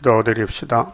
기도드립시다.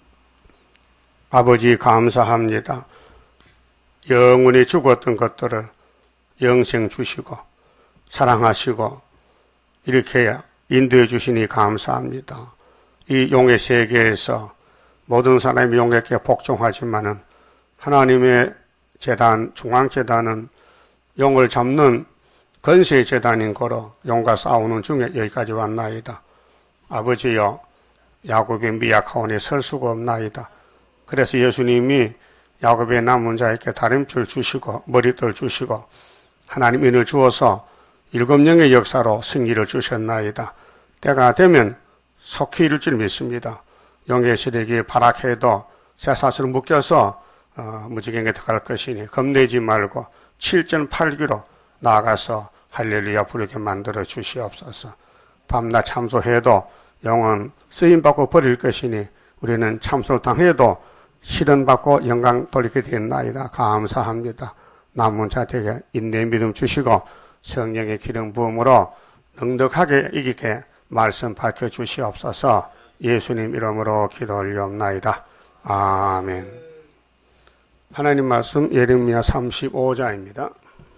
아버지 감사합니다. 영원히 죽었던 것들을 영생 주시고 사랑하시고 이렇게 인도해 주시니 감사합니다. 이 용의 세계에서 모든 사람이 용에게 복종하지만은 하나님의 재단, 중앙재단은 용을 잡는 건세의 재단인 거로 용과 싸우는 중에 여기까지 왔나이다. 아버지여, 야곱의 미약하오니 설 수가 없나이다. 그래서 예수님이 야곱의 남은 자에게 다림줄 주시고 머리털 주시고 하나님 인을 주어서 7영의 역사로 승리를 주셨나이다. 때가 되면 속히 이룰 줄 믿습니다. 용의 세력이 발악해도 쇠사슬을 묶여서 무지개에 들어갈 것이니 겁내지 말고 7.8기로 나아가서 할렐루야 부르게 만들어 주시옵소서. 밤낮 참소해도 영은 쓰임받고 버릴 것이니 우리는 참소당해도 실현받고 영광 돌리게 됐나이다. 감사합니다. 남은 자들에게 인내 믿음 주시고 성령의 기름 부음으로 넉넉하게 이기게 말씀 밝혀주시옵소서. 예수님 이름으로 기도 올리옵나이다. 아멘. 하나님 말씀 예레미야 35장입니다.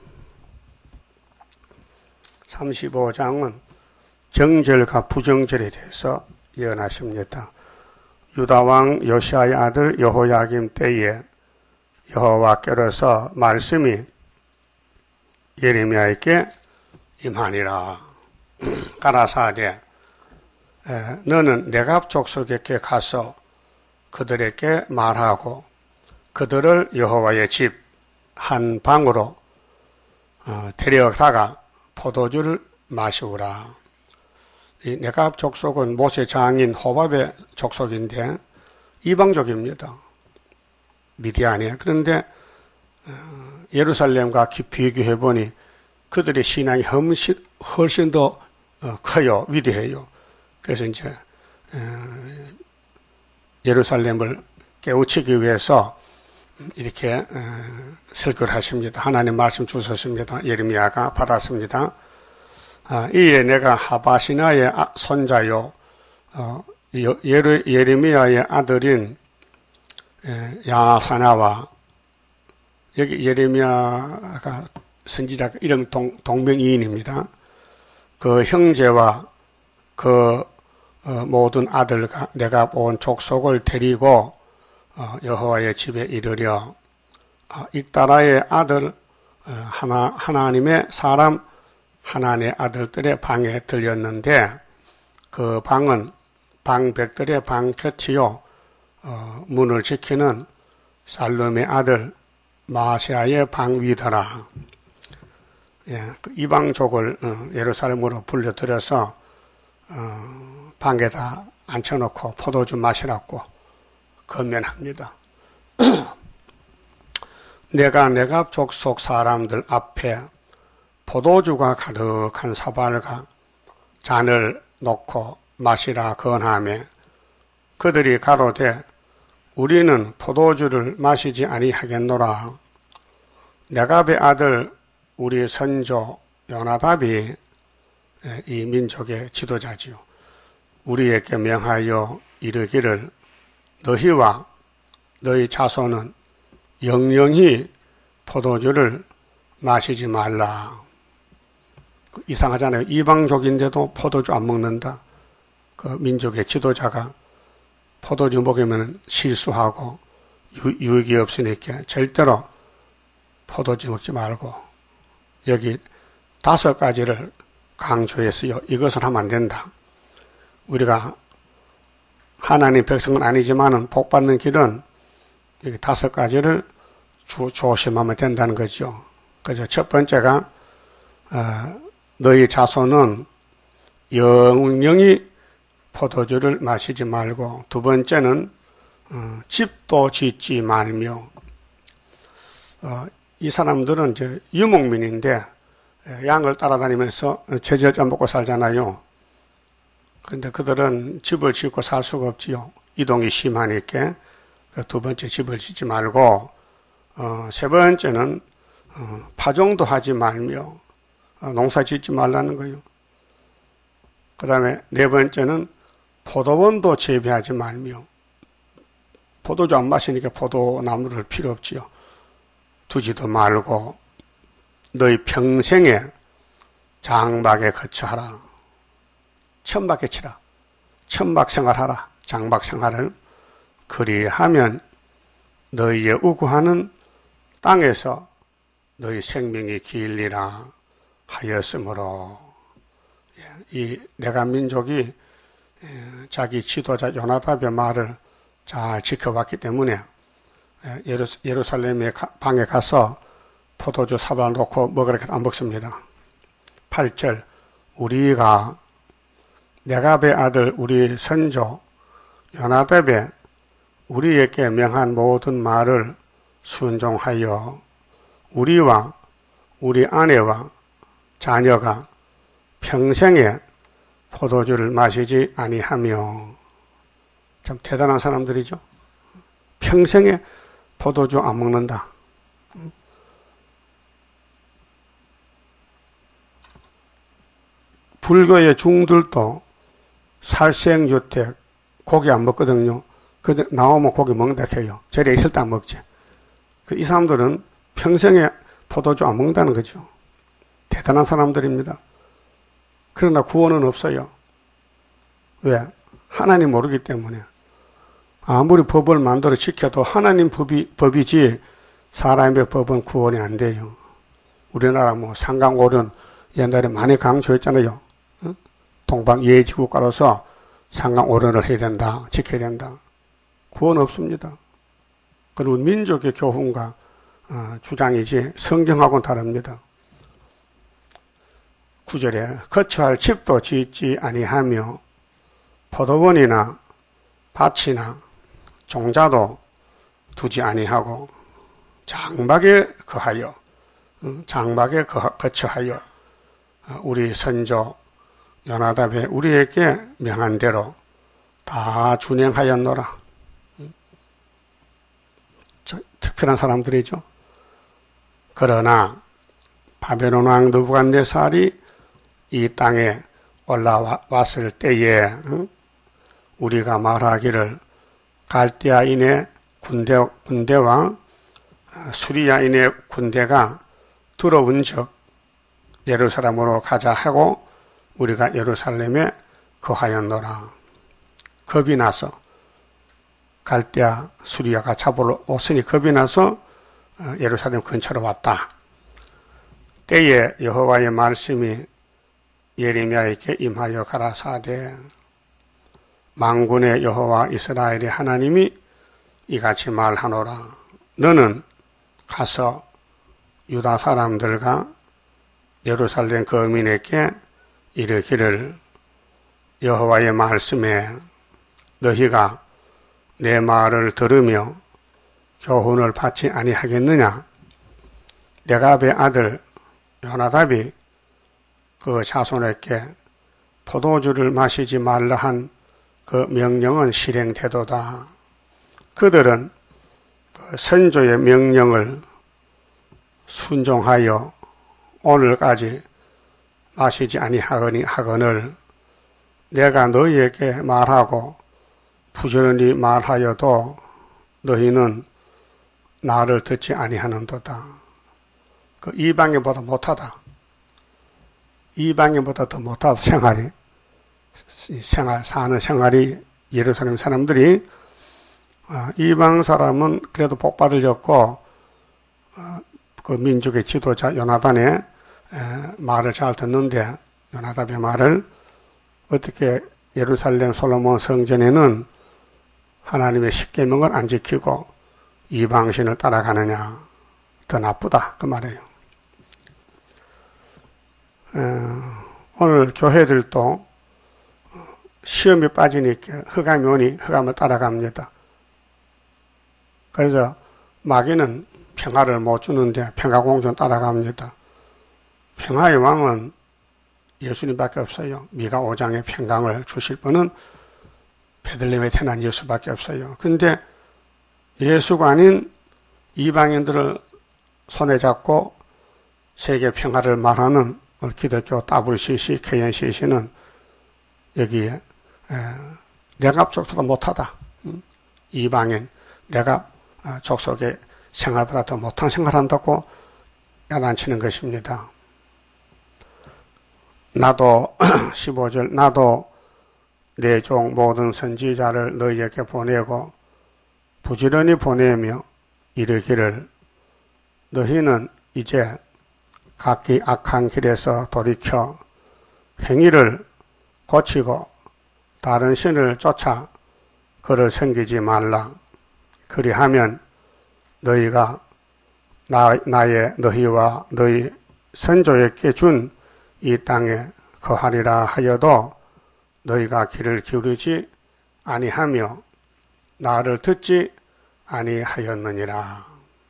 35장은 정절과 부정절에 대해서 예언하십니다. 유다왕 요시아의 아들 여호야김 때에 여호와께로서 말씀이 예레미야에게 임하니라. 가라사대 너는 네갑 족속에게 가서 그들에게 말하고 그들을 여호와의 집 한 방으로 데려다가 포도주를 마시우라. 이 네갑 족속은 모세 장인 호밥의 족속인데 이방족입니다. 미디안이에요. 그런데 예루살렘과 깊이 비교해보니 그들의 신앙이 훨씬 더 커요. 위대해요. 그래서 이제 예루살렘을 깨우치기 위해서 이렇게 설교를 하십니다. 하나님 말씀 주셨습니다. 예레미야가 받았습니다. 이에 내가 하바시나의 손자요 예레미야의 아들인 야사나와 여기 예레미야가 선지자 이름 동명이인입니다. 그 형제와 그 모든 아들과 내가 온 족속을 데리고 여호와의 집에 이르려 익다라의 아들 하나님의 사람 하나님의 아들들의 방에 들렸는데 그 방은 방백들의 방 곁이요 문을 지키는 살룸의 아들 마시아의 방 위더라. 예, 그 이방족을 예루살렘으로 불려들여서 방에다 앉혀놓고 포도주 마시라고 건면합니다. 내가 네갑 족속 사람들 앞에 포도주가 가득한 사발과 잔을 놓고 마시라 건하며 그들이 가로되 우리는 포도주를 마시지 아니하겠노라. 네갑의 아들 우리 선조 요나답이 이 민족의 지도자지요. 우리에게 명하여 이르기를 너희와 너희 자손은 영영히 포도주를 마시지 말라. 이상하잖아요. 이방족인데도 포도주 안 먹는다. 그 민족의 지도자가 포도주 먹으면 실수하고 유익이 없으니까 절대로 포도주 먹지 말고 여기 5가지를 강조했어요. 이것을 하면 안 된다. 우리가 하나님 백성은 아니지만은 복 받는 길은 여기 5가지를 조심하면 된다는 거죠. 그래서 첫 번째가 너희 자손은 영영히 포도주를 마시지 말고 두 번째는 집도 짓지 말며 이 사람들은 이제 유목민인데 양을 따라다니면서 채질 좀 먹고 살잖아요. 그런데 그들은 집을 짓고 살 수가 없지요. 이동이 심하니까 그 두 번째 집을 짓지 말고 세 번째는 파종도 하지 말며 농사 짓지 말라는 거예요. 그 다음에 네 번째는 포도원도 재배하지 말며, 포도주 안 마시니까 포도나무를 필요 없지요. 두지도 말고 너희 평생에 장박에 거처하라. 천박에 치라. 천박생활하라. 장박생활을. 그리하면 너희의 우구하는 땅에서 너희 생명이 길리라 하였으므로, 이 레가 민족이 자기 지도자 요나답의 말을 잘 지켜봤기 때문에 예루살렘의 방에 가서 포도주 사발 놓고 먹으라 해도 안 먹습니다. 8절, 우리가 레갑의 아들 우리 선조 요나답의 우리에게 명한 모든 말을 순종하여 우리와 우리 아내와 자녀가 평생에 포도주를 마시지 아니하며. 참 대단한 사람들이죠. 평생에 포도주 안 먹는다. 불교의 중들도 살생주택 고기 안 먹거든요. 근데 나오면 고기 먹는다 해요. 절에 있을 때 안 먹지. 이 사람들은 평생에 포도주 안 먹는다는 거죠. 대단한 사람들입니다. 그러나 구원은 없어요. 왜? 하나님 모르기 때문에. 아무리 법을 만들어 지켜도 하나님 법이지 사람의 법은 구원이 안 돼요. 우리나라 상강오륜 옛날에 많이 강조했잖아요. 동방 예지국가로서 상강오륜을 해야 된다, 지켜야 된다. 구원 없습니다. 그리고 민족의 교훈과 주장이지 성경하고는 다릅니다. 9절에 거처할 집도 짓지 아니하며 포도원이나 밭이나 종자도 두지 아니하고 장막에 거하여 거처하여 우리 선조 요나답의 우리에게 명한 대로 다 준행하였노라. 특별한 사람들이죠. 그러나 바벨론 왕 느부갓네살이 이 땅에 올라왔을 때에 우리가 말하기를 갈대아인의 군대와 수리아인의 군대가 들어온 적 예루살렘으로 가자 하고 우리가 예루살렘에 거하였노라. 겁이 나서 갈대아 수리아가 잡으러 왔으니 겁이 나서 예루살렘 근처로 왔다. 때에 여호와의 말씀이 예레미야에게 임하여 가라사대 만군의 여호와 이스라엘의 하나님이 이같이 말하노라. 너는 가서 유다 사람들과 예루살렘 거민에게 이르기를 여호와의 말씀에 너희가 내 말을 들으며 교훈을 받지 아니하겠느냐. 레갑의 아들 요나답이 그 자손에게 포도주를 마시지 말라 한 그 명령은 실행되도다. 그들은 그 선조의 명령을 순종하여 오늘까지 마시지 아니하거늘 내가 너희에게 말하고 부지런히 말하여도 너희는 나를 듣지 아니하는도다. 그 이방인보다 못하다. 이방인보다 더 못하다. 사는 생활이 예루살렘 사람들이 이방 사람은 그래도 복 받으셨고 그 민족의 지도자 요나단의 말을 잘 듣는데 요나답의 말을 어떻게 예루살렘 솔로몬 성전에는 하나님의 십계명을 안 지키고 이방신을 따라가느냐. 더 나쁘다 그 말이에요. 오늘 교회들도 시험에 빠지니까 흑암이 오니 흑암을 따라갑니다. 그래서 마귀는 평화를 못 주는데 평화공주는 따라갑니다. 평화의 왕은 예수님밖에 없어요. 미가 5장의 평강을 주실 분은 베들레헴에 태어난 예수밖에 없어요. 근데 예수가 아닌 이방인들을 손에 잡고 세계 평화를 말하는 기독교 WCC, KNCC는 여기에 내갑 족속도 못하다. 이방인 내갑 족속의 생활보다 더 못한 생활한다고 야단치는 것입니다. 나도 15절 나도 내 종 모든 선지자를 너희에게 보내고 부지런히 보내며 이르기를 너희는 이제 각기 악한 길에서 돌이켜 행위를 고치고 다른 신을 쫓아 그를 섬기지 말라. 그리하면 너희가 나의 너희와 너희 선조에게 준 이 땅에 거하리라 하여도 너희가 귀를 기울이지 아니하며 나를 듣지 아니하였느니라.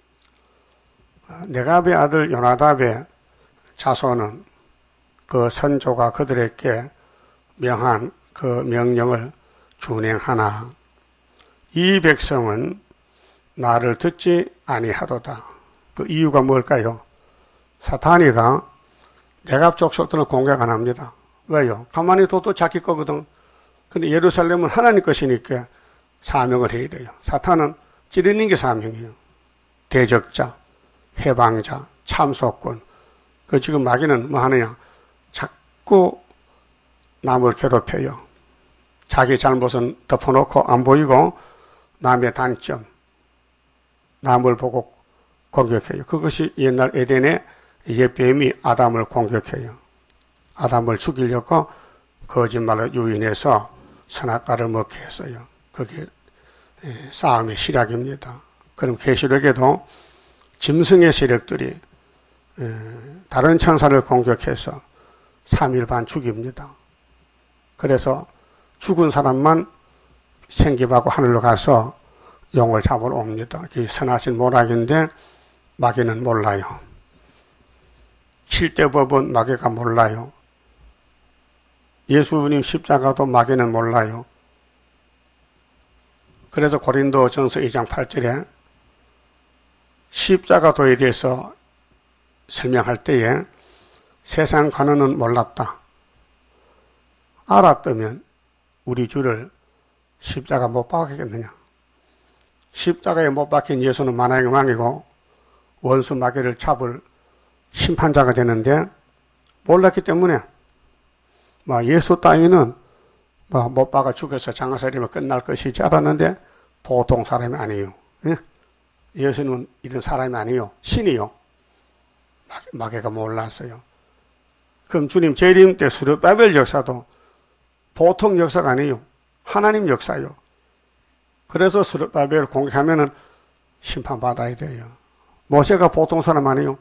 네갑의 아들 요나답의 자손은 그 선조가 그들에게 명한 그 명령을 준행하나 이 백성은 나를 듣지 아니하도다. 그 이유가 뭘까요? 사탄이가 네갑 족속들은 공격 안 합니다. 왜요? 가만히 둬도 자기 거거든. 근데 예루살렘은 하나님 것이니까 사명을 해야 돼요. 사탄은 찌르는 게 사명이에요. 대적자, 해방자, 참소꾼. 그 지금 마귀는 뭐 하느냐? 자꾸 남을 괴롭혀요. 자기 잘못은 덮어놓고 안 보이고 남의 단점, 남을 보고 공격해요. 그것이 옛날 에덴의 뱀이 아담을 공격해요. 아담을 죽이려고 거짓말을 유인해서 선악과를 먹게 했어요. 그게 싸움의 시작입니다. 그럼 계시록에도 짐승의 세력들이 다른 천사를 공격해서 3일 반 죽입니다. 그래서 죽은 사람만 생기하고 하늘로 가서 용을 잡으러 옵니다. 선하신 모락인데 마귀는 몰라요. 7대 법은 마귀가 몰라요. 예수님 십자가도 마귀는 몰라요. 그래서 고린도전서 2장 8절에 십자가도에 대해서 설명할 때에 세상 관원은 몰랐다. 알았다면 우리 주를 십자가 못 박았겠느냐. 십자가에 못 박힌 예수는 만왕의 왕이고 원수 마귀를 잡을 심판자가 되는데 몰랐기 때문에 예수 따위는 못 박아 죽여서 장사리면 끝날 것이지 알았는데 보통 사람이 아니에요. 예수는 이런 사람이 아니에요. 신이요. 마귀가 몰랐어요. 그럼 주님 재림 때 스룹바벨 역사도 보통 역사가 아니에요. 하나님 역사요. 그래서 스룹바벨을 공격하면은 심판받아야 돼요. 모세가 보통 사람 아니에요.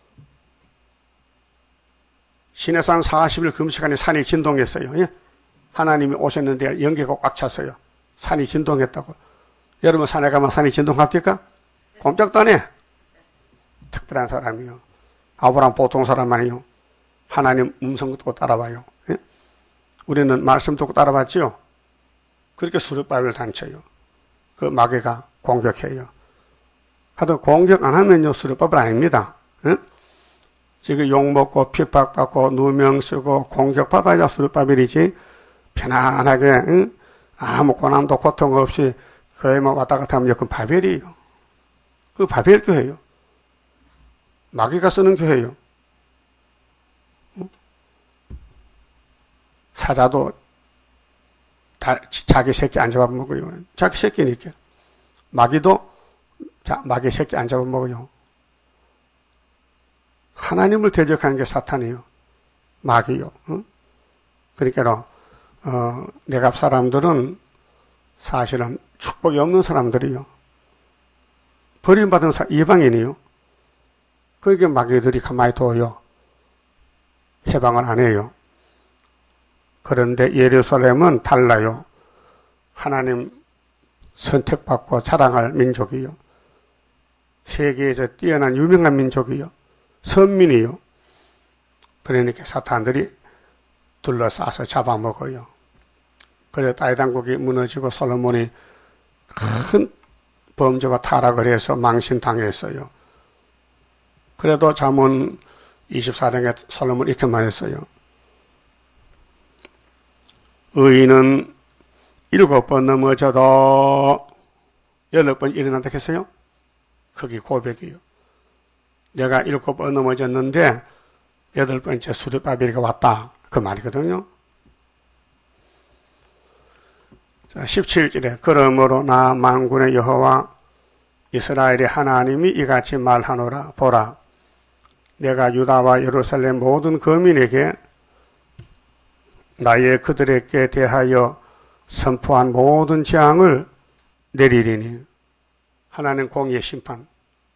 시내산 40일 금식하니 산이 진동했어요. 예? 하나님이 오셨는데 연기가 꽉 찼어요. 산이 진동했다고. 여러분 산에 가면 산이 진동합니까? 꼼짝도 안 해. 특별한 사람이요. 아브라함 보통 사람 아니요. 하나님 음성 듣고 따라와요. 예? 우리는 말씀 듣고 따라왔지요. 그렇게 스룹바벨 단쳐요. 그 마귀가 공격해요. 하여튼 공격 안 하면요 스룹바벨 아닙니다. 예? 지금 욕먹고 핍박받고 누명 쓰고 공격받아야 스룹바벨이지 편안하게 응? 아무 고난도 고통 없이 교회만 왔다 갔다 하면 그 바벨이에요. 그 바벨 교회예요. 마귀가 쓰는 교회예요. 응? 사자도 자기 새끼 안 잡아먹어요. 자기 새끼니까. 마귀도 마귀 새끼 안 잡아먹어요. 하나님을 대적하는 게 사탄이에요. 마귀요. 그러니까 네갑 사람들은 사실은 축복이 없는 사람들이요. 버림받은 이방인이요. 그러니까 마귀들이 가만히 둬요. 해방을 안 해요. 그런데 예루살렘은 달라요. 하나님 선택받고 자랑할 민족이요. 세계에서 뛰어난 유명한 민족이요. 선민이요. 그러니까 사탄들이 둘러싸서 잡아먹어요. 그래서 다윗왕국이 무너지고 솔로몬이 큰 범죄와 타락을 해서 망신당했어요. 그래도 잠언 24장에 솔로몬이 이렇게 말했어요. 의인은 7번 넘어져도 8번 일어난다 했어요? 그게 고백이요. 내가 7번 넘어졌는데 8번째 수르바벨이 왔다. 그 말이거든요. 자, 17절에 그러므로 나 만군의 여호와 이스라엘의 하나님이 이같이 말하노라. 보라, 내가 유다와 예루살렘 모든 거민에게 나의 그들에게 대하여 선포한 모든 재앙을 내리리니. 하나님 공의의 심판.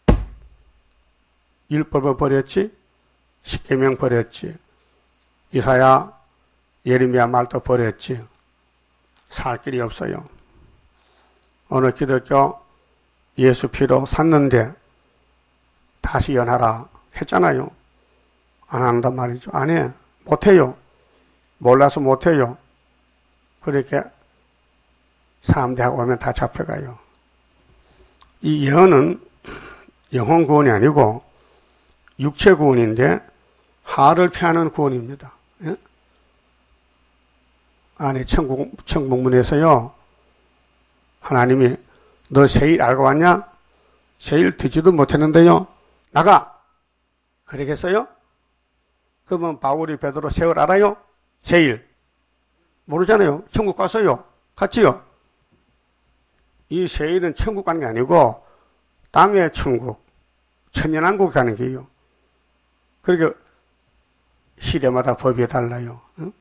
율법을 버렸지, 십계명 버렸지, 이사야 예레미야 말도 버렸지. 살 길이 없어요. 어느 기독교 예수 피로 샀는데 다시 연하라 했잖아요. 안 한단 말이죠. 안 해. 못해요. 몰라서 못해요. 그렇게 사람들하고 오면 다 잡혀가요. 이 예언은 영혼 구원이 아니고 육체 구원인데 하를 피하는 구원입니다. 예? 아니, 천국문에서요, 하나님이 너 세일 알고 왔냐? 세일 듣지도 못했는데요, 나가! 그러겠어요? 그러면 바울이 베드로 세일 알아요? 세일. 모르잖아요. 천국 가서요. 갔지요? 이 세일은 천국 가는 게 아니고 땅의 천국, 천년왕국 가는 게요. 그러니까 시대마다 법이 달라요. 응?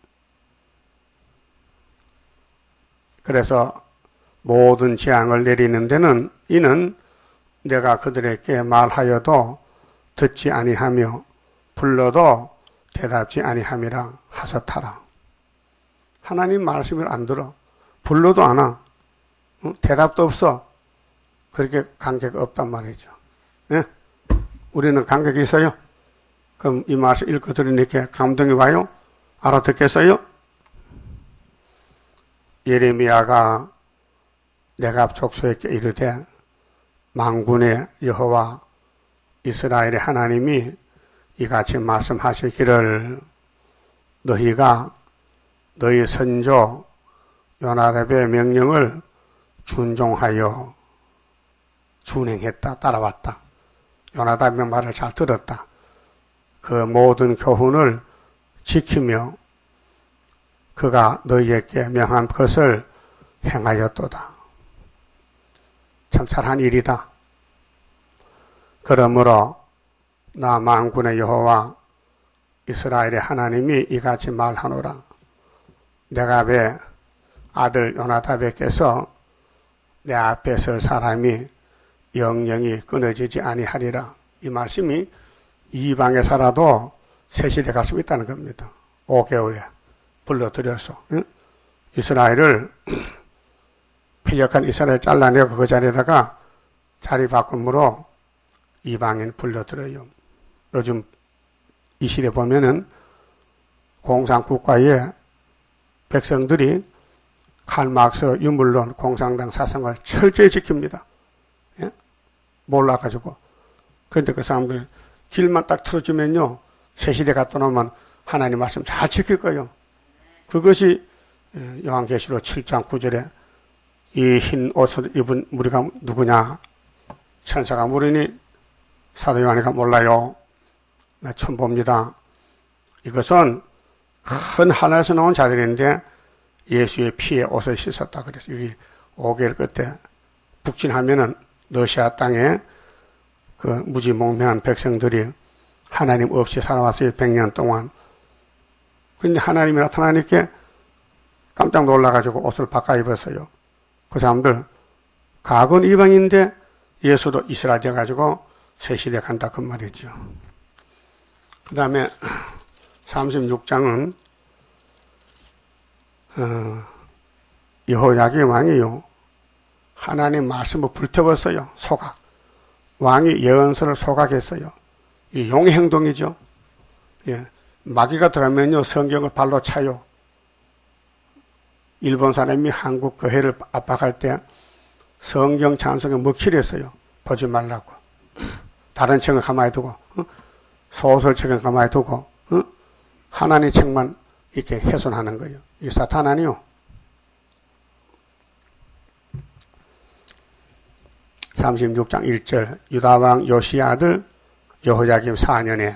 그래서 모든 재앙을 내리는 데는 이는 내가 그들에게 말하여도 듣지 아니하며 불러도 대답지 아니함이라 하셨더라. 하나님 말씀을 안 들어. 불러도 안 와. 대답도 없어. 그렇게 관계가 없단 말이죠. 네? 우리는 관계가 있어요? 그럼 이 말씀 읽고 들으니까 감동이 와요? 알아듣겠어요? 예레미야가 내가 족속에게 이르되 만군의 여호와 이스라엘의 하나님이 이같이 말씀하시기를 너희가 너희 선조 요나답의 명령을 준종하여 준행했다. 따라왔다. 요나답의 말을 잘 들었다. 그 모든 교훈을 지키며 그가 너희에게 명한 것을 행하였도다. 참 잘한 일이다. 그러므로 나 만군의 여호와 이스라엘의 하나님이 이같이 말하노라. 네갑의 아들 요나답에게서 내 앞에 설 사람이 영영이 끊어지지 아니하리라. 이 말씀이 이방에 살아도 새시대 갈 수 있다는 겁니다. 5개월에 불러들여서 이스라엘을 피력한 이스라엘 잘라내고 그 자리에다가 자리 바꿈으로 이방인 불러들여요. 요즘 이 시대 보면은 공산국가의 백성들이 칼막스, 유물론, 공산당 사상을 철저히 지킵니다. 예? 몰라가지고. 그런데 그 사람들 길만 딱 틀어주면요, 새시대 갔다 오면 하나님 말씀 잘 지킬 거예요. 그것이 요한계시록 7장 9절에 이 흰 옷을 입은 무리가 누구냐? 천사가 물으니 사도 요한이가 몰라요. 나 처음 봅니다. 이것은 큰 하늘에서 나온 자들인데 예수의 피에 옷을 씻었다. 그래서 여기 5개월 끝에 북진하면은 러시아 땅에 그 무지몽매한 백성들이 하나님 없이 살아왔어요. 100년 동안. 근데 하나님이 나타나니까 깜짝 놀라가지고 옷을 바꿔 입었어요. 그 사람들 각은 이방인데 예수도 이스라엘 돼가지고 새 시대 간다 그 말이죠. 그 다음에 36장은 여호야긴 왕이요, 하나님 말씀을 불태웠어요. 소각. 왕이 예언서를 소각했어요. 이 용의 행동이죠. 예. 마귀가 들어가면요, 성경을 발로 차요. 일본 사람이 한국 교회를 압박할 때 성경 찬송에 먹칠을 했어요. 보지 말라고. 다른 책은 가만히 두고, 소설책은 가만히 두고, 하나님 책만 이렇게 훼손하는 거예요. 이 사탄 아니요. 36장 1절 유다왕 요시야 아들 여호야김 4년에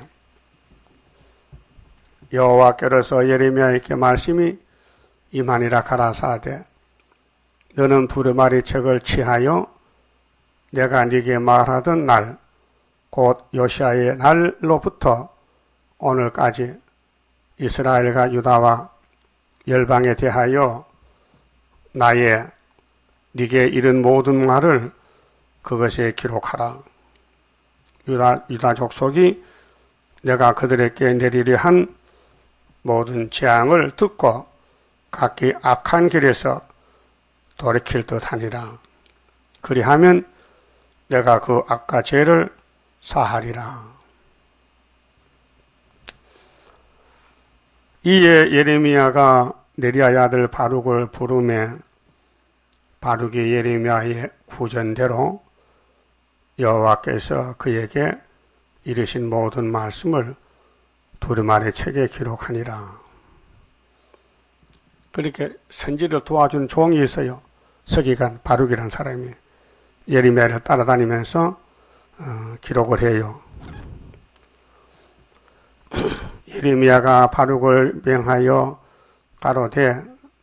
여호와께로서 예레미야에게 말씀이 임하니라 가라사대 너는 두루마리 책을 취하여 내가 네게 말하던 날 곧 요시야의 날로부터 오늘까지 이스라엘과 유다와 열방에 대하여 나의 네게 이른 모든 말을 그것에 기록하라. 유다 족속이 내가 그들에게 내리려 한 모든 재앙을 듣고 각기 악한 길에서 돌이킬 듯하니라. 그리하면 내가 그 악과 죄를 사하리라. 이에 예레미야가 네리야의 아들 바룩을 부르매 바룩이 예레미야의 구전대로 여호와께서 그에게 이르신 모든 말씀을 두루마리 책에 기록하니라. 그렇게 선지를 도와준 종이 있어요. 서기관 바룩이라는 사람이 예레미야를 따라다니면서 기록을 해요. 예레미야가 바룩을 명하여 가로되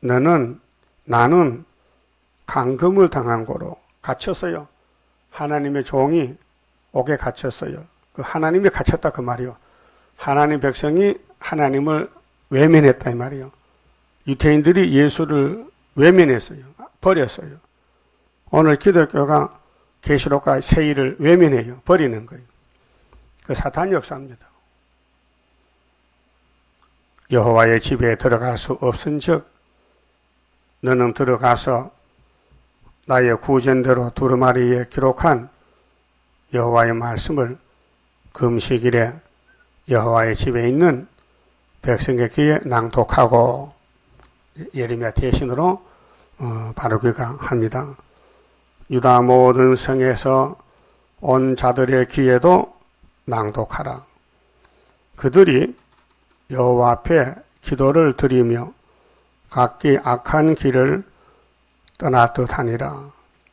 나는 감금을 당한 거로 갇혔어요. 하나님의 종이 옥에 갇혔어요. 그 하나님이 갇혔다 그 말이요. 하나님 백성이 하나님을 외면했다 이 말이요. 유태인들이 예수를 외면했어요. 버렸어요. 오늘 기독교가 계시록과 세일을 외면해요. 버리는 거예요. 그 사탄 역사입니다. 여호와의 집에 들어갈 수 없은즉 너는 들어가서 나의 구전대로 두루마리에 기록한 여호와의 말씀을 금식일에 여호와의 집에 있는 백성의 귀에 낭독하고 예레미야 대신으로 바루기가 합니다. 유다 모든 성에서 온 자들의 귀에도 낭독하라. 그들이 여호와 앞에 기도를 드리며 각기 악한 길을 떠났듯 하니라.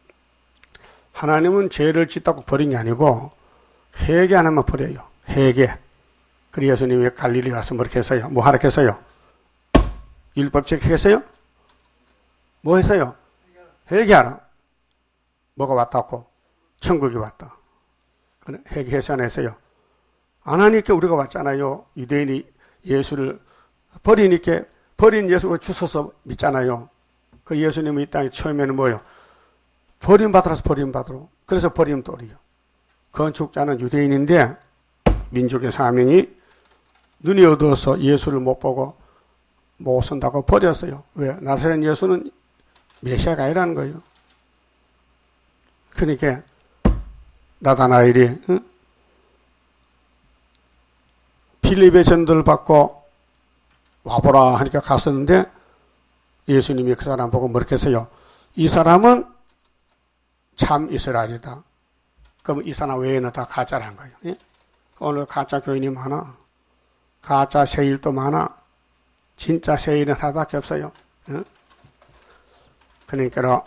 하나님은 죄를 짓다고 버린 게 아니고 회개 안 하면 버려요. 회개. 그래서 예수님이 갈릴리 와서 뭐렇게 했어요? 뭐 하라 했어요? 율법책 했어요? 뭐 했어요? 회개하라. 뭐가 왔다고? 천국이 왔다. 회개해서 안 했어요? 안 하니까 우리가 왔잖아요. 유대인이 예수를 버리니까 버린 예수를 주셔서 믿잖아요. 그 예수님이 이 땅에 처음에는 뭐예요? 버림받으라서 버림받으러. 그래서 버림돌이요. 건축자는 유대인인데 민족의 사명이 눈이 어두워서 예수를 못 보고 못 쓴다고 버렸어요. 왜? 나사렛 예수는 메시아가 아니라는 거예요. 그러니까 나다나엘이 필립의 전도를 받고 와보라 하니까 갔었는데 예수님이 그 사람 보고 뭐렇게 했어요? 이 사람은 참 이스라엘이다. 그럼 이 사람 외에는 다 가짜란 거예요. 예? 오늘 가짜 교인이 많아. 가짜 세일도 많아. 진짜 세일은 하나밖에 없어요. 예? 그러니까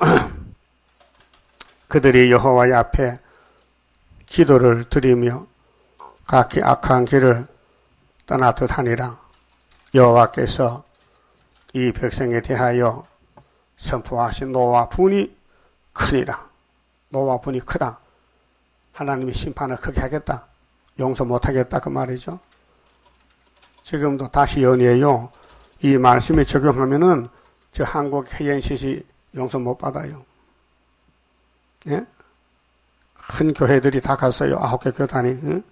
그들이 여호와의 앞에 기도를 드리며 각기 악한 길을 떠나듯 하니라. 여호와께서 이 백성에 대하여 선포하신 노와 분이 크니라. 노와 분이 크다. 하나님이 심판을 크게 하겠다. 용서 못하겠다 그 말이죠. 지금도 다시 연이에요. 이 말씀에 적용하면은 저 한국 해연시시 용서 못 받아요. 예? 큰 교회들이 다 갔어요. 9개 교단이. 응?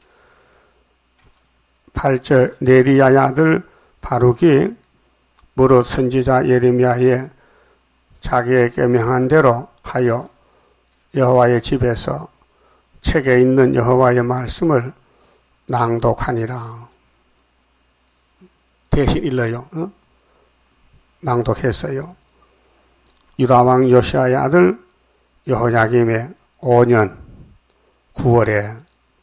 8절 네리야의 아들 바룩이 무릇 선지자 예레미야의 자기에게 명한 대로 하여 여호와의 집에서 책에 있는 여호와의 말씀을 낭독하니라. 대신 일러요. 어? 낭독했어요. 유다왕 요시야의 아들 여호야김의 5년 9월에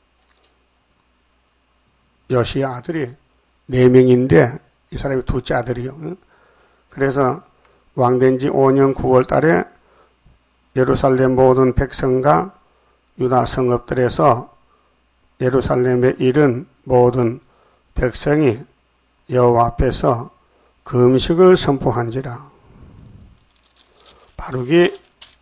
요시야 아들이 4명인데 이 사람이 둘째 아들이요. 그래서 왕된 지 5년 9월 달에 예루살렘 모든 백성과 유다 성읍들에서 예루살렘에 이른 모든 백성이 여호와 앞에서 금식을 선포한지라. 바룩이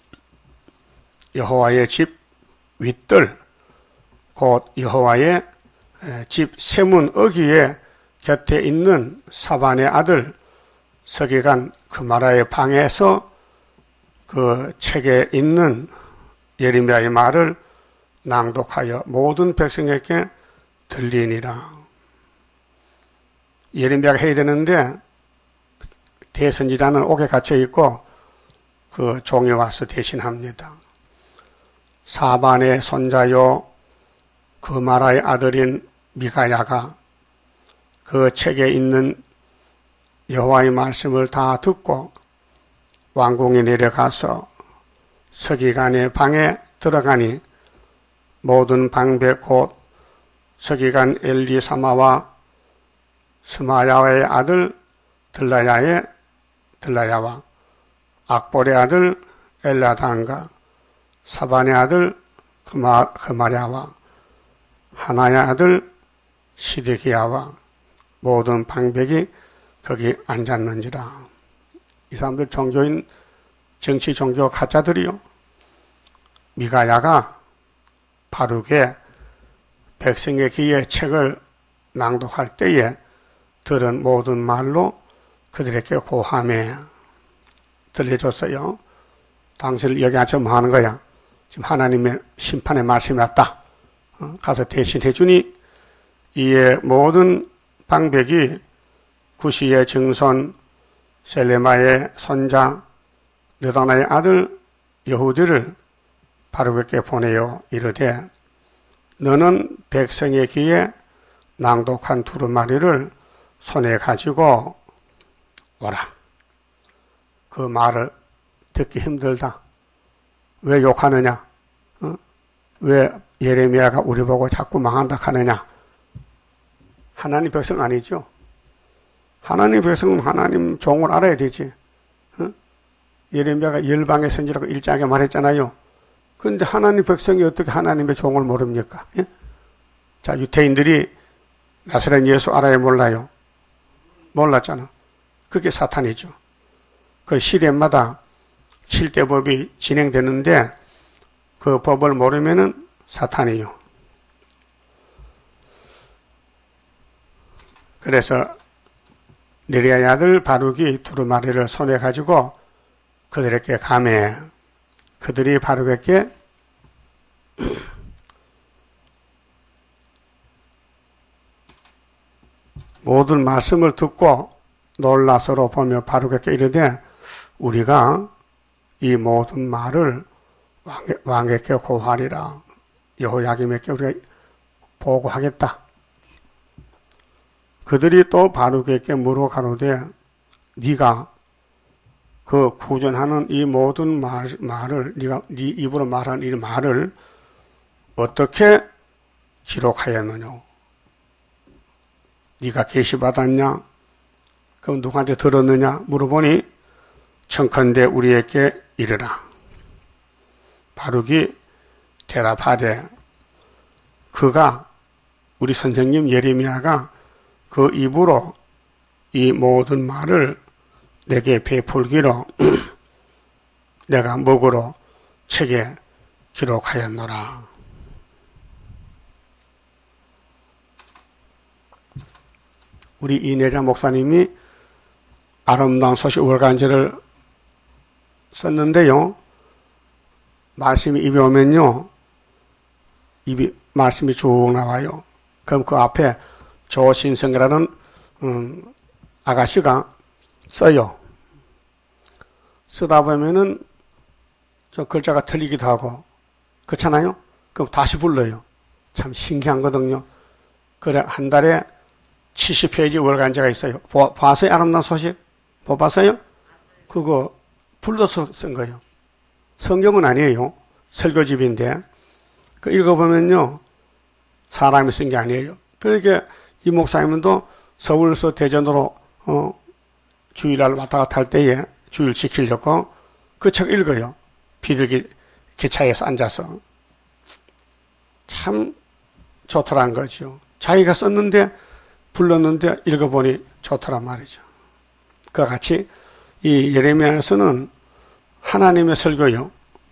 여호와의 집 윗뜰 곧 여호와의 집 세문 어귀에 곁에 있는 사반의 아들 서기관 그마라의 방에서 그 책에 있는 예레미야의 말을 낭독하여 모든 백성에게 들리니라. 예레미야가 해야 되는데 대선지자는 옥에 갇혀 있고 그 종이 와서 대신합니다. 사반의 손자요 그마라의 아들인 미가야가 그 책에 있는 여호와의 말씀을 다 듣고 왕궁에 내려가서 서기관의 방에 들어가니 모든 방백 곧 서기관 엘리사마와 스마야의 아들 들라야와 악볼의 아들 엘라단과 사반의 아들 그마랴와 하나의 아들 시드기야와 모든 방백이 거기 앉았는지라. 이 사람들 종교인 정치 종교 가짜들이요. 미가야가 바룩의 백성의 귀에 책을 낭독할 때에 들은 모든 말로 그들에게 고함에 들려줬어요. 당신을 여기 앉혀 뭐 하는 거야? 지금 하나님의 심판의 말씀이 왔다. 가서 대신해 주니 이에 모든 방백이 구시의 증손 셀레마의 손자 느다나의 아들 여후디를 바룩에게 보내어 이르되 너는 백성의 귀에 낭독한 두루마리를 손에 가지고 오라. 그 말을 듣기 힘들다. 왜 욕하느냐? 왜 예레미야가 우리 보고 자꾸 망한다 하느냐? 하나님 백성 아니죠? 하나님 백성은 하나님 종을 알아야 되지. 예레미야가 열방의 선지라고 일장하게 말했잖아요. 그런데 하나님 백성이 어떻게 하나님의 종을 모릅니까? 예? 자, 유태인들이 나사렛 예수 알아요, 몰라요? 몰랐잖아. 그게 사탄이죠. 그 시대마다 7대 법이 진행되는데 그 법을 모르면은 사탄이요. 그래서 네리야의 아들 바룩이 두루마리를 손에 가지고 그들에게 가매 그들이 바룩에게 모든 말씀을 듣고 놀라서로 보며 바룩에게 이르되 우리가 이 모든 말을 왕에게 고하리라. 여호야김에게 우리가 보고하겠다. 그들이 또 바룩에게 물어가로되 네가 그 구전하는 이 모든 말을 네가 네 입으로 말한 이 말을 어떻게 기록하였느냐? 네가 계시받았냐? 그럼 누구한테 들었느냐? 물어보니 청컨대 우리에게 이르라. 바룩이 대답하되 그가 우리 선생님 예레미야가 그 입으로 이 모든 말을 내게 베풀기로 내가 목으로 책에 기록하였노라. 우리 이내자 목사님이 아름다운 소식 월간지를 썼는데요. 말씀이 입에 오면요. 말씀이 쭉 나와요. 그럼 그 앞에 조신성이라는 아가씨가 써요. 쓰다 보면은 저 글자가 틀리기도 하고 그렇잖아요. 그럼 다시 불러요. 참 신기한 거든요. 그래 한 달에 70페이지 월간지가 있어요. 봤어요? 아름다운 소식? 못 봤어요? 그거 불러서 쓴 거예요. 성경은 아니에요. 설교집인데 그 읽어보면요. 사람이 쓴 게 아니에요. 그러니까 이 목사님도 서울에서 대전으로 주일날 왔다 갔다 할 때에 주일 지키려고 그 책 읽어요. 비둘기 기차에서 앉아서. 참 좋더란 거죠. 자기가 썼는데 불렀는데 읽어보니 좋더란 말이죠. 그와 같이 이 예레미야서는 하나님의 설교요.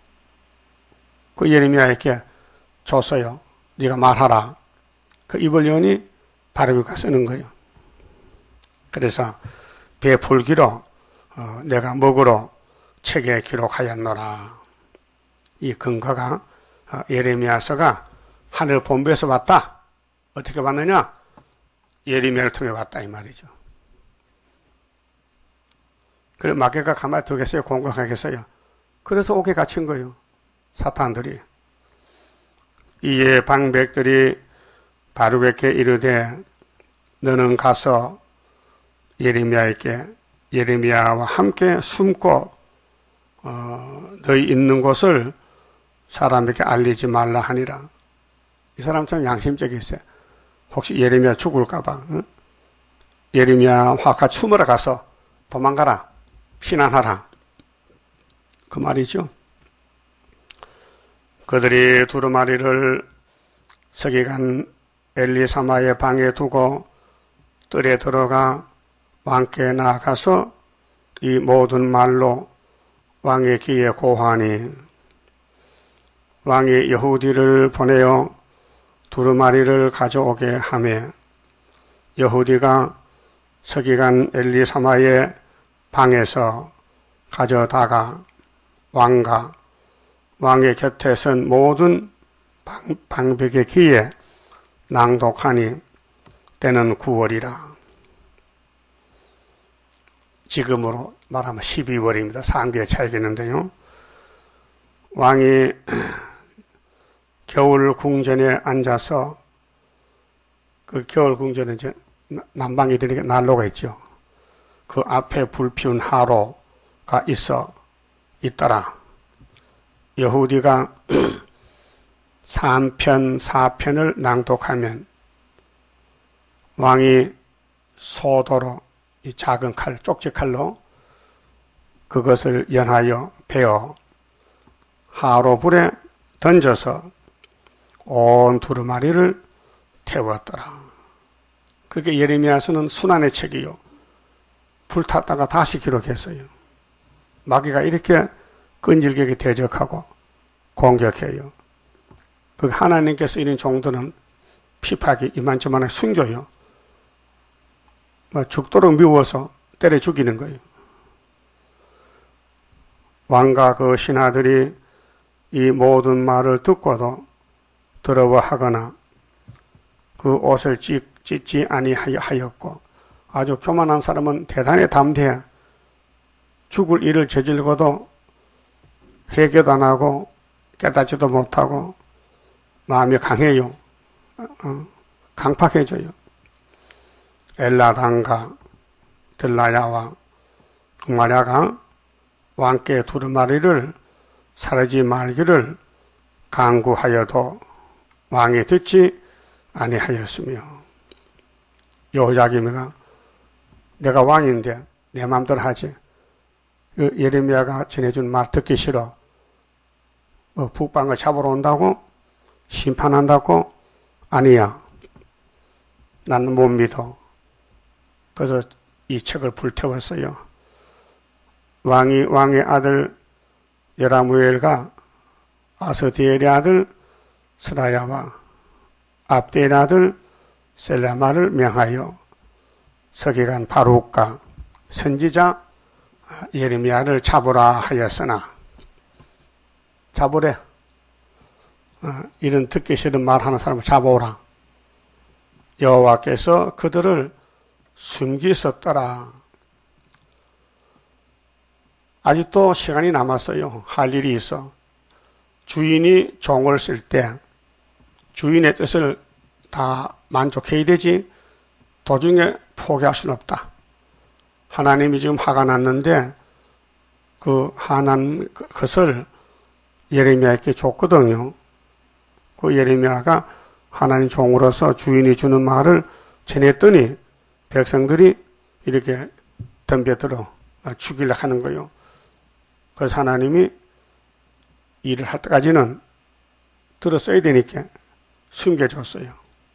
그 예레미야에게 줬어요. 네가 말하라. 그 입을 여니 바르비가 쓰는 거예요. 그래서 베풀기로 내가 먹으러 책에 기록하였노라. 이 근거가 예레미야서가 하늘 본부에서 왔다. 어떻게 왔느냐? 예레미야를 통해 왔다 이 말이죠. 그래 마귀가 가만히 두겠어요? 공격하겠어요? 그래서 옥에 갇힌 거예요. 사탄들이. 이에 방백들이 바룩에게 이르되 너는 가서 예레미야와 함께 숨고 너희 있는 곳을 사람에게 알리지 말라 하니라. 이 사람 참 양심적이 있어요. 혹시 예레미야 죽을까봐 예레미야와 같이 숨으러 가서 도망가라. 피난하라. 그 말이죠. 그들이 두루마리를 서기관 엘리사마의 방에 두고 뜰에 들어가 왕께 나아가서 이 모든 말로 왕의 귀에 고하니 왕이 여후디를 보내어 두루마리를 가져오게 하며 여후디가 서기관 엘리사마의 방에서 가져다가 왕과 왕의 곁에 선 모든 방백의 귀에 낭독하니 때는 9월이라. 지금으로 말하면 12월입니다. 3개월 차이겠는데요. 왕이 겨울 궁전에 앉아서 그 겨울 궁전에 이제 남방이들에게 난로가 있죠. 그 앞에 불 피운 하로가 있더라. 여후디가 3편, 4편을 낭독하면 왕이 소도로 이 작은 칼, 쪽지칼로 그것을 연하여 베어 하로 불에 던져서 온 두루마리를 태웠더라. 그게 예레미야서는 순환의 책이요. 불탔다가 다시 기록했어요. 마귀가 이렇게 끈질기게 대적하고 공격해요. 그 하나님께서 이런 종들은 핍박이 이만저만하게 숨겨요. 죽도록 미워서 때려 죽이는 거예요. 왕과 그 신하들이 이 모든 말을 듣고도 더러워하거나 그 옷을 찢지 아니하였고 아주 교만한 사람은 대단히 담대해 죽을 일을 저질고도 회개도 안 하고 깨닫지도 못하고 마음이 강해요. 강팍해져요. 엘라단과 들라야와 그마랴가 왕께 두루마리를 사르지 말기를 강구하여도 왕이 듣지 아니하였으며 여호야김이가 내가 왕인데 내 마음대로 하지. 예레미야가 전해준 말 듣기 싫어. 북방을 잡으러 온다고? 심판한다고? 아니야. 나는 못 믿어. 그래서 이 책을 불태웠어요. 왕의 아들 여라무엘과 아스디엘의 아들 스라야와 압디엘의 아들 셀라마를 명하여 서기관 바룩과 선지자 예레미야를 잡으라 하였으나 잡으래. 이런 듣기 싫은 말하는 사람을 잡아오라. 여호와께서 그들을 숨기셨더라. 아직도 시간이 남았어요. 할 일이 있어. 주인이 종을 쓸 때 주인의 뜻을 다 만족해야 되지 도중에 포기할 수는 없다. 하나님이 지금 화가 났는데 그 화난 것을 예레미야에게 줬거든요. 그 예레미야가 하나님 종으로서 주인이 주는 말을 전했더니 백성들이 이렇게 덤벼들어 죽이려고 하는 거예요. 그래서 하나님이 일을 할 때까지는 들었어야 되니까 숨겨줬어요.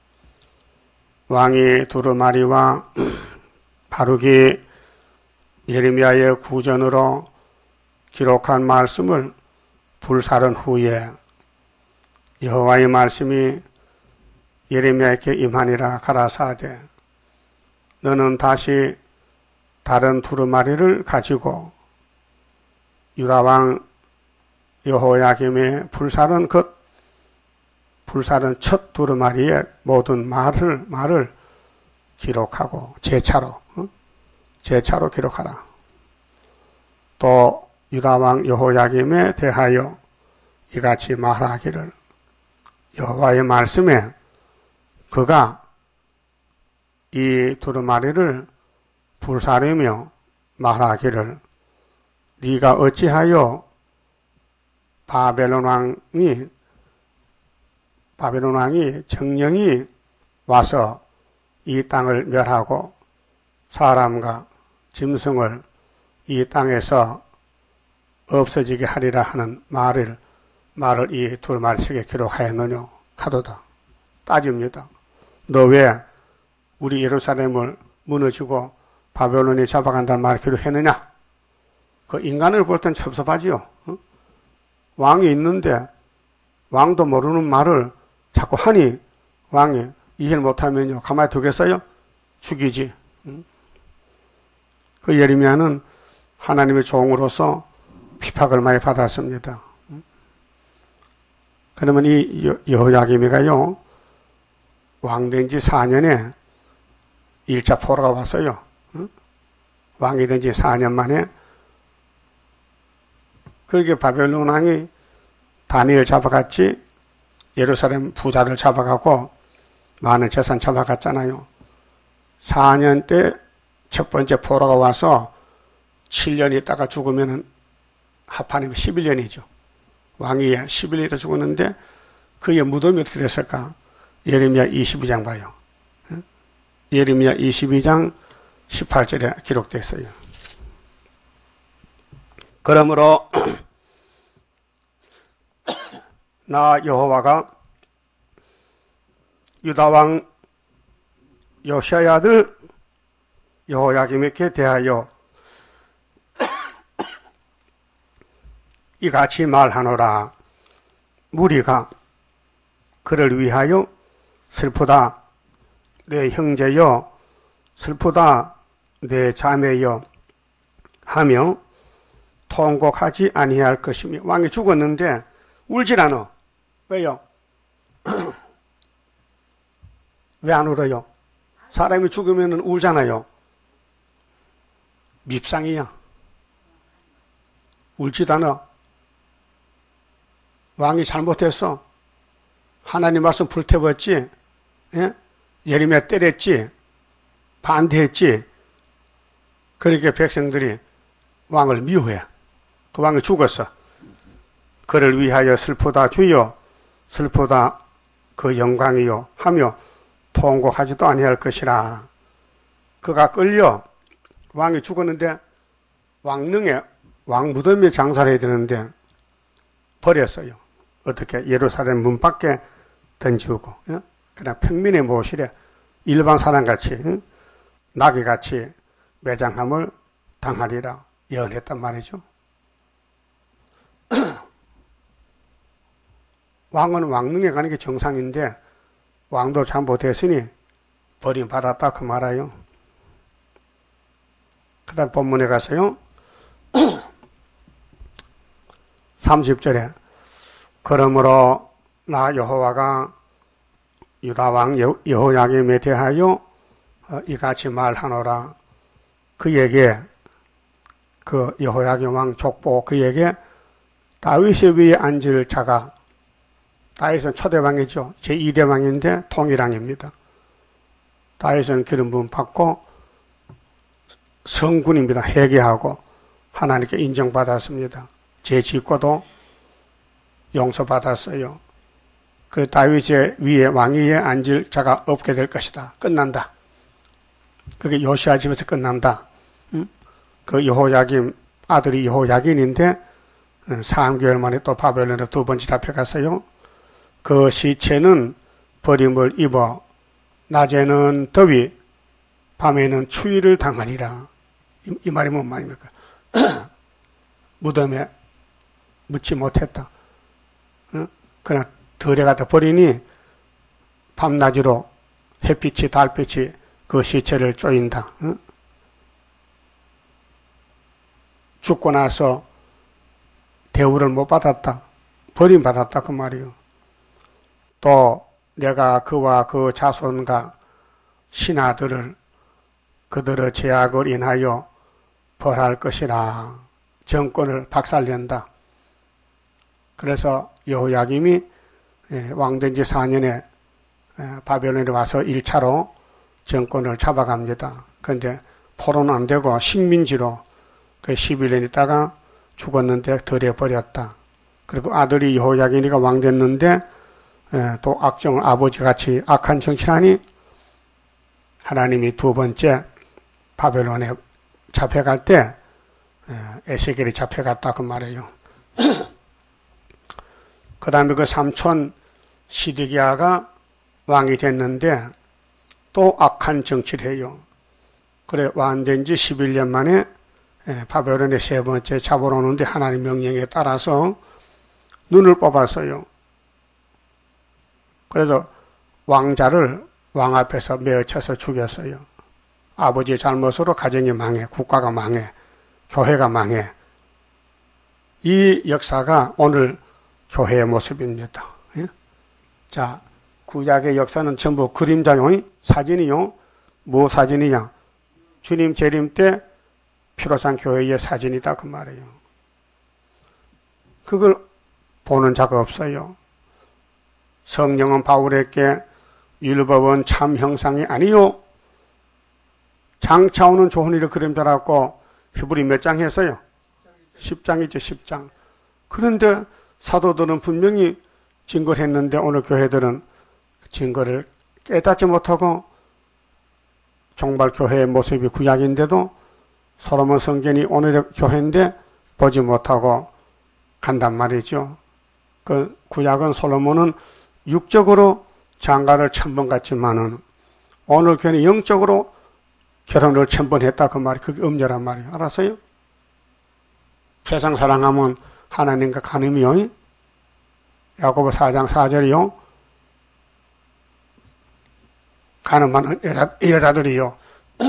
왕이 두루마리와 바룩이 예레미야의 구전으로 기록한 말씀을 불사른 후에 여호와의 말씀이 예레미야에게 임하니라 가라사대 너는 다시 다른 두루마리를 가지고 유다왕 여호야김의 불사른 첫 두루마리의 모든 말을 기록하고 제차로 기록하라. 또 유다왕 여호야김에 대하여 이같이 말하기를 여호와의 말씀에 그가 이 두루마리를 불사르며 말하기를 네가 어찌하여 바벨론 왕이 정령이 와서 이 땅을 멸하고 사람과 짐승을 이 땅에서 없어지게 하리라 하는 말을 이 두루마리책에 기록하였느냐 하도다. 따집니다. 너 왜 우리 예루살렘을 무너지고 바벨론이 잡아간다는 말을 기록했느냐? 그 인간을 볼 땐 섭섭하지요. 왕이 있는데 왕도 모르는 말을 자꾸 하니 왕이 이해를 못하면요 가만히 두겠어요? 죽이지. 그 예레미야는 하나님의 종으로서 핍박을 많이 받았습니다. 그러면 이 여호야김이가요 왕된 지 4년에 1차 포로가 왔어요. 왕이 된 지 4년 만에 그렇게 바벨론 왕이 다니엘 잡아갔지 예루살렘 부자들 잡아가고 많은 재산 잡아갔잖아요. 4년 때 첫 번째 포로가 와서 7년 있다가 죽으면 합하면 11년이죠. 왕이 11년 있다 죽었는데 그의 무덤이 어떻게 됐을까? 예레미야 22장 봐요. 예레미야 22장 18절에 기록되어 있어요. 그러므로 나 여호와가 유다왕 요시야의 아들 여호야김에게 대하여 이같이 말하노라. 무리가 그를 위하여 슬프다 내 형제여 슬프다 내 자매여 하며 통곡하지 아니할 것이며 왕이 죽었는데 울질 않아. 왜요? 왜 안 울어요? 사람이 죽으면 울잖아요. 밉상이야. 울지도 않아. 왕이 잘못했어. 하나님 말씀 불태웠지. 예? 예레미야 때렸지. 반대했지. 그렇게 백성들이 왕을 미워해. 그 왕이 죽었어. 그를 위하여 슬프다 주여 슬프다 그 영광이요 하며 통곡하지도 아니할 것이라. 그가 끌려 왕이 죽었는데 왕릉에 왕 무덤에 장사를 해야 되는데 버렸어요. 어떻게? 예루살렘 문 밖에 던지고 그냥 평민의 모실에 일반 사람같이 나귀같이 매장함을 당하리라 예언했단 말이죠. 왕은 왕릉에 가는 게 정상인데 왕도 잘못했으니 버림받았다 그 말아요. 그 다음 본문에 가서요. 30절에 그러므로 나 여호와가 유다왕 여호야김에 대하여 이같이 말하노라. 그에게 그 여호야김 왕 족보 그에게 다윗의 위에 앉을 자가 다윗은 초대왕이죠. 제2대 왕인데 통일왕입니다. 다윗은 기름 부음 받고 성군입니다. 회개하고 하나님께 인정받았습니다. 죄 짓고도 용서받았어요. 그 다윗의 위에 왕위에 앉을 자가 없게 될 것이다. 끝난다. 그게 요시야 집에서 끝난다. 그 여호야김 아들이 여호야긴인데 3개월 만에 또 바벨론에 두 번째 잡혀갔어요. 그 시체는 버림을 입어 낮에는 더위, 밤에는 추위를 당하리라. 이 말이 뭔 말입니까? 무덤에 묻지 못했다. 그냥 덜에 갖다 버리니 밤낮으로 햇빛이 달빛이 그 시체를 쪼인다. 죽고 나서 대우를 못 받았다. 버림받았다 그 말이요. 또 내가 그와 그 자손과 신하들을 그들의 죄악을 인하여 벌할 것이라. 정권을 박살낸다. 그래서 여호야김이 왕된 지 4년에 바벨론에 와서 1차로 정권을 잡아갑니다. 그런데 포로는 안 되고 식민지로 그 11년 있다가 죽었는데 덜해 버렸다. 그리고 아들이 여호야긴이가 왕 됐는데 또 악정을 아버지같이 악한 정치하니 하나님이 두 번째 바벨론에 잡혀갈 때 에스겔이 잡혀갔다 그 말이에요. 그 다음에 그 삼촌 시드기야가 왕이 됐는데 또 악한 정치를 해요. 그래 왕된 지 11년 만에 바벨론에 세 번째 잡으러 오는데 하나님 명령에 따라서 눈을 뽑았어요. 그래서 왕자를 왕 앞에서 메어쳐서 죽였어요. 아버지의 잘못으로 가정이 망해, 국가가 망해, 교회가 망해. 이 역사가 오늘 교회의 모습입니다. 자, 구약의 역사는 전부 그림자요, 사진이요. 뭐 사진이냐? 주님 재림 때 피로산 교회의 사진이다 그 말이에요. 그걸 보는 자가 없어요. 성령은 바울에게 율법은 참 형상이 아니요 장차 오는 좋은 일을 그림자라고 히브리 몇 장 했어요? 10장이죠 10장. 그런데 사도들은 분명히 증거를 했는데 오늘 교회들은 증거를 깨닫지 못하고 종발 교회의 모습이 구약인데도 솔로몬 성전이 오늘의 교회인데 보지 못하고 간단 말이죠. 그 구약은 솔로몬은 육적으로 장가를 1000번 갔지만은 오늘 교회는 영적으로 결혼을 1000번 했다 그 말이 그게 음녀란 말이에요. 알았어요? 세상 사랑하면 하나님과 간음이요. 야고보 4장 4절이요. 간음하는 여자들이요.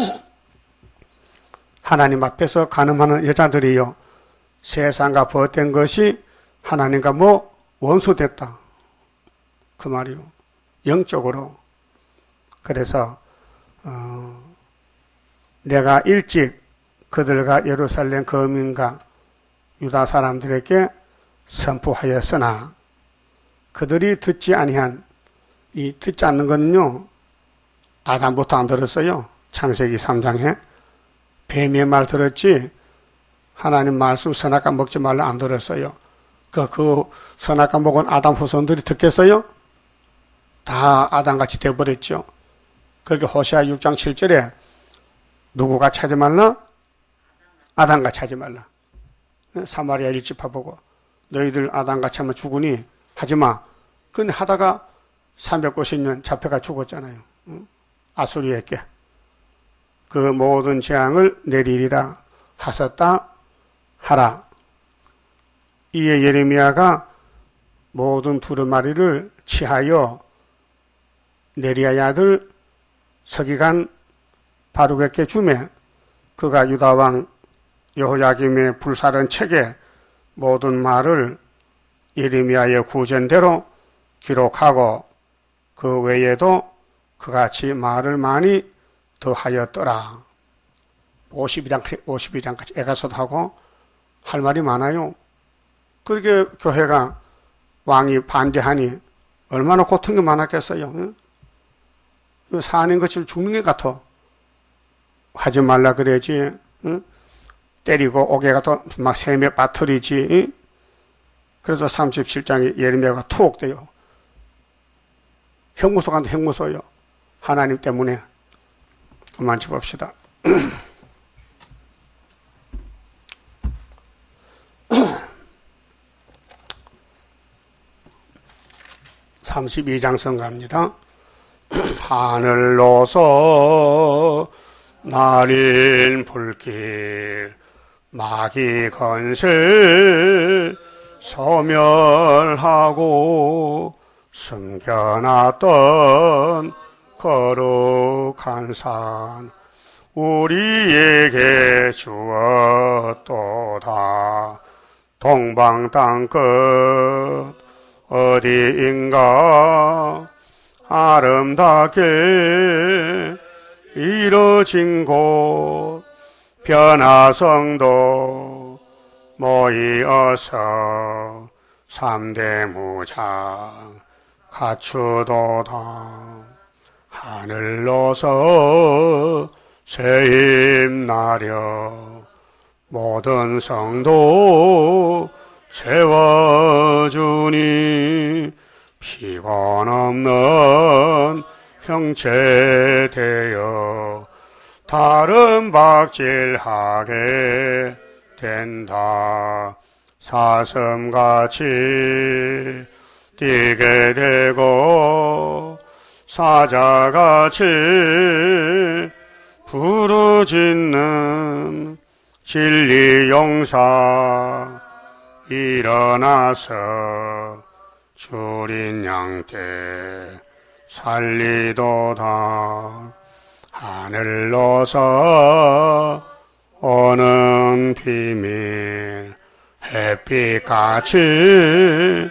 하나님 앞에서 간음하는 여자들이요. 세상과 벗된 것이 하나님과 뭐 원수됐다. 그 말이요. 영적으로. 그래서 내가 일찍 그들과 예루살렘 거민과 유다 사람들에게 선포하였으나 그들이 듣지 아니한 이 듣지 않는 거는요. 아담부터 안 들었어요. 창세기 3장에 뱀의 말 들었지 하나님 말씀 선악과 먹지 말라 안 들었어요. 그 선악과 먹은 아담 후손들이 듣겠어요? 다 아담같이 되어버렸죠. 그렇게 호세아 6장 7절에 누구가 차지 말라? 아담같이 하지 말라. 사마리아 일집화 보고 너희들 아담같이 하면 죽으니 하지마. 근데 하다가 390년 잡혀가 죽었잖아요. 아수리에게. 그 모든 재앙을 내리리라 하셨다 하라. 이에 예레미야가 모든 두루마리를 취하여 네리야의 아들 서기관 바룩에게 주매 그가 유다왕 여호야김의 불사른 책에 모든 말을 예레미야의 구전대로 기록하고 그 외에도 그같이 말을 많이 더하였더라. 52장까지 애가서도 하고 할 말이 많아요. 그렇게 교회가 왕이 반대하니 얼마나 고통이 많았겠어요. 사는 것이 죽는 것 같아. 하지 말라 그래야지. 때리고 오개가 또 막 세매 빠뜨리지. 그래서 37장에 예레미야가 투옥돼요. 형무소 간다 형무소요. 하나님 때문에. 그만 짚읍시다. 32장 성가입니다. 하늘로서 날인 불길 마귀 건세 소멸하고 숨겨놨던 거룩한 산 우리에게 주었도다. 동방 땅끝 어디인가 아름답게 이루어진 곳 변화성도 모이어서 3대 무장 갖추도다. 하늘로서 새힘 나려 모든 성도 채워주니 피곤 없는 형체 되어 다른 박질하게 된다. 사슴같이 뛰게 되고 사자같이 부르짖는 진리 용사 일어나서 줄인 양떼 살리도다. 하늘로서 오는 비밀 햇빛같이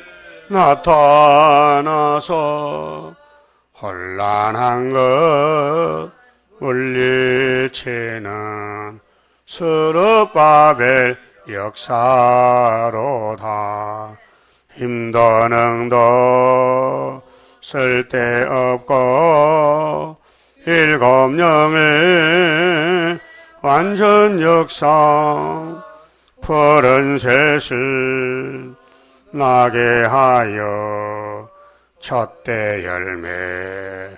나타나서 혼란한 것 물리치는 스룹바벨 역사로다. 힘도 능도 쓸데없고 일곱 영의 완전 역사 푸른 셋을 나게 하여 첫대 열매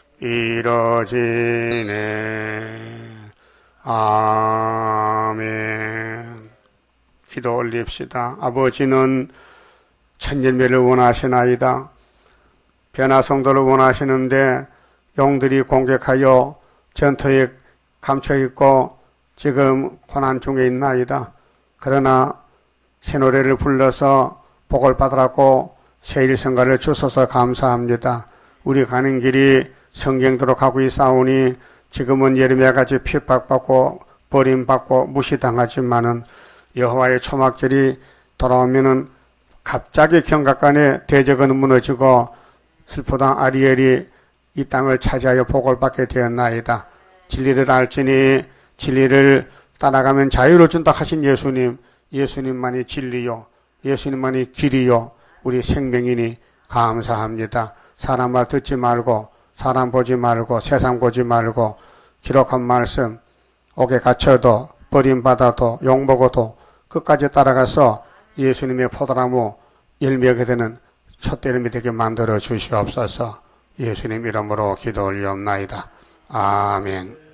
이뤄지네. 아멘. 기도 올립시다. 아버지는 천열매를 원하시나이다. 변화성도를 원하시는데 용들이 공격하여 전투에 감춰있고 지금 고난 중에 있나이다. 그러나 새 노래를 불러서 복을 받으라고 세일성가를 주셔서 감사합니다. 우리 가는 길이 성경대로 가고 있사오니 지금은 예레미야같이 핍박받고 버림받고 무시당하지만은 여호와의 초막절이 돌아오면은 갑자기 경각간에 대적은 무너지고 슬프다 아리엘이 이 땅을 차지하여 복을 받게 되었나이다. 진리를 알지니 진리를 따라가면 자유를 준다 하신 예수님, 예수님만이 진리요, 예수님만이 길이요, 우리 생명이니 감사합니다. 사람 말 듣지 말고 사람 보지 말고 세상 보지 말고 기록한 말씀 옥에 갇혀도 버림받아도 욕먹어도 끝까지 따라가서 예수님의 포도나무 열매하게 되는 첫대름이 되게 만들어 주시옵소서. 예수님 이름으로 기도 올리옵나이다. 아멘.